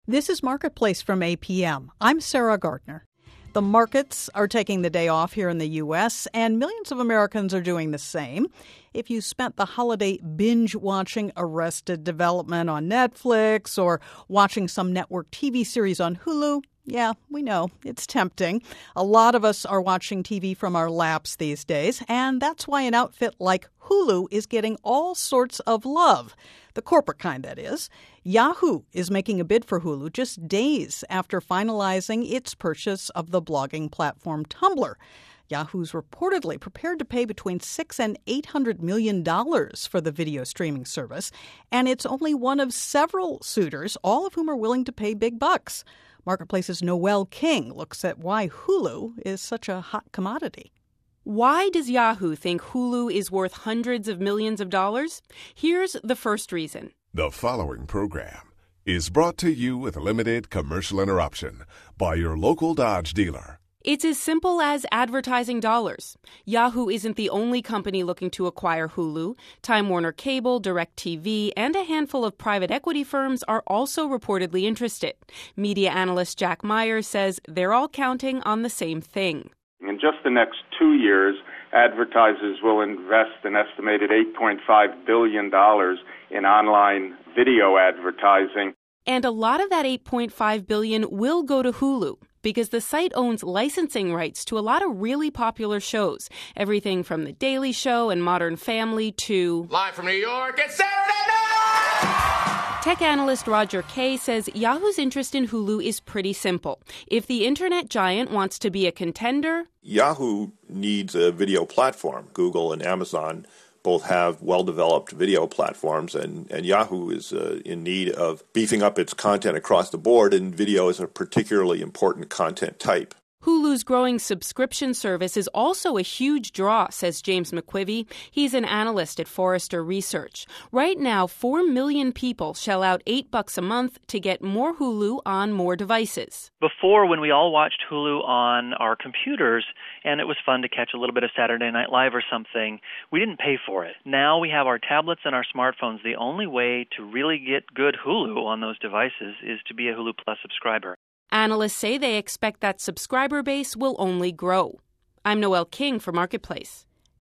This is Marketplace from APM. I'm Sarah Gardner. The markets are taking the day off here in the U.S., and millions of Americans are doing the same. If you spent the holiday binge-watching Arrested Development on Netflix or watching some network TV series on Hulu, yeah, we know, it's tempting. A lot of us are watching TV from our laps these days, and that's why an outfit like Hulu is getting all sorts of love. The corporate kind, that is. Yahoo is making a bid for Hulu just days after finalizing its purchase of the blogging platform Tumblr. Yahoo's reportedly prepared to pay between $600 and $800 million for the video streaming service, and it's only one of several suitors, all of whom are willing to pay big bucks. Marketplace's Noel King looks at why Hulu is such a hot commodity. Why does Yahoo think Hulu is worth hundreds of millions of dollars? Here's the first reason. The following program is brought to you with limited commercial interruption by your local Dodge dealer. It's as simple as advertising dollars. Yahoo isn't the only company looking to acquire Hulu. Time Warner Cable, DirecTV, and a handful of private equity firms are also reportedly interested. Media analyst Jack Myers says they're all counting on the same thing. In just the next 2 years, advertisers will invest an estimated $8.5 billion in online video advertising. And a lot of that $8.5 billion will go to Hulu, because the site owns licensing rights to a lot of really popular shows. Everything from The Daily Show and Modern Family to Live from New York, it's Saturday night! Tech analyst Roger Kay says Yahoo's interest in Hulu is pretty simple. If the internet giant wants to be a contender, Yahoo needs a video platform. Google and Amazon both have well-developed video platforms, and Yahoo is in need of beefing up its content across the board, and video is a particularly important content type. Hulu's growing subscription service is also a huge draw, says James McQuivey. He's an analyst at Forrester Research. Right now, 4 million people shell out $8 a month to get more Hulu on more devices. Before, when we all watched Hulu on our computers, and it was fun to catch a little bit of Saturday Night Live or something, we didn't pay for it. Now we have our tablets and our smartphones. The only way to really get good Hulu on those devices is to be a Hulu Plus subscriber. Analysts say they expect that subscriber base will only grow. I'm Noel King for Marketplace.